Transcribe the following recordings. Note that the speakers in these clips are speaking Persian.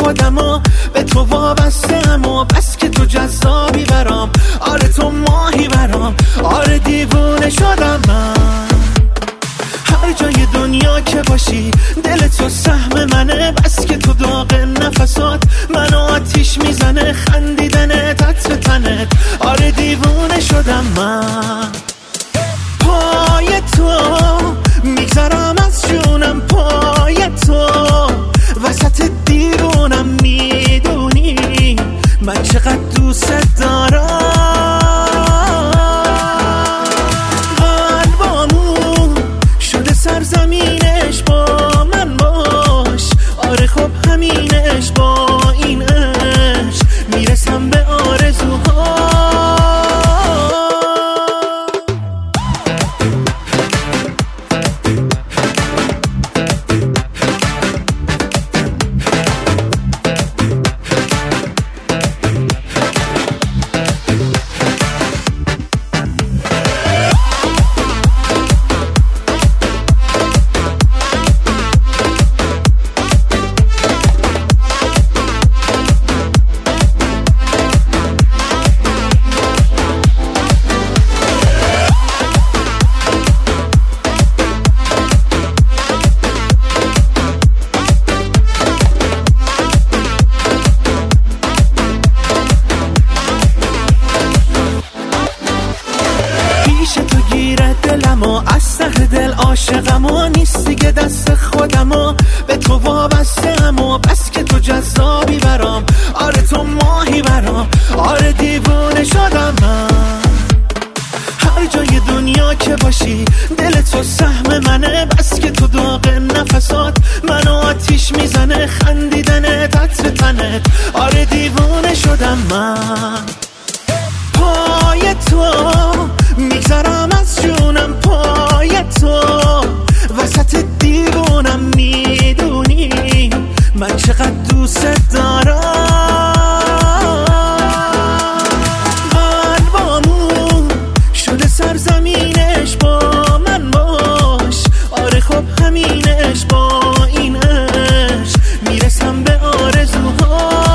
خودمو به تو وابسته‌ام و بس که تو جذابی برام، آره تو ماهی برام، آره دیوونه شدم من. هر جای دنیا که باشی دل تو سهم منه، بس که تو داغ نفسات منو آتیش میزنه، خندیدنت عطر تنت، آره دیوونه شدم من. پای تو میگذرم از جونم، پای تو وسط دیوونم، میدونی من چقدر دوست دارم. قلبامون شده سرزمینش، با من باش، آره خب همینش، با این عشق میرسم به آرزوها. دلمو از ته دل عاشقمو، نیست دیگه دست خودمو به تو وابسته‌ام و بس که تو جذابی برام، آره تو ماهی برام، آره دیوونه شدم من. هر جای دنیا که باشی دل تو سهم منه، بس که تو داغ نفسات منو آتیش میزنه، خندیدنت عطر تنت، آره دیوونه شدم من. پای تو میگذرم از جونم، پای تو وسط دیوونم، میدونی من چقدر دوست دارم. قلبامون شده سرزمینش، با من باش، آره خب همینش، با این عشق میرسم به آرزوها.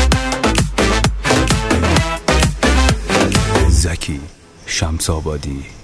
زکی شمس‌آبادی.